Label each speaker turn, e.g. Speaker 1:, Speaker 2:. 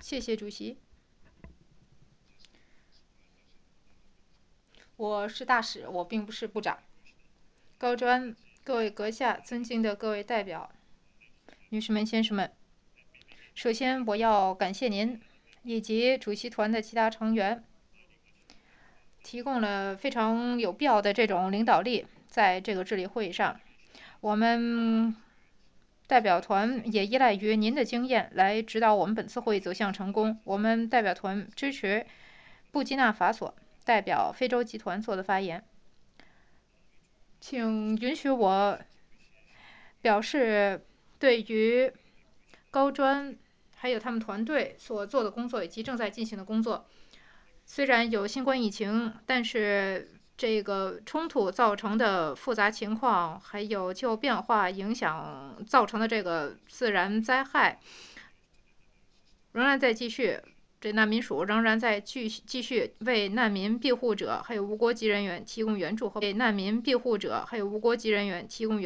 Speaker 1: 谢谢主席。我是大使，我并不是部长。高专，各位阁下，尊敬的各位代表，女士们、先生们，首先我要感谢您以及主席团的其他成员，提供了非常有必要的这种领导力，在这个治理会议上，我们代表团也依赖于您的经验来指导我们本次会议走向成功。我们代表团支持布基纳法索代表非洲集团做的发言。请允许我表示对于高专还有他们团队所做的工作以及正在进行的工作，虽然有新冠疫情，但是这个冲突造成的复杂情况，还有气候变化影响造成的这个自然灾害，仍然在继续。这难民署仍然在继续为难民庇护者还有无国籍人员提供援助和为难民庇护者还有无国籍人员提供援助。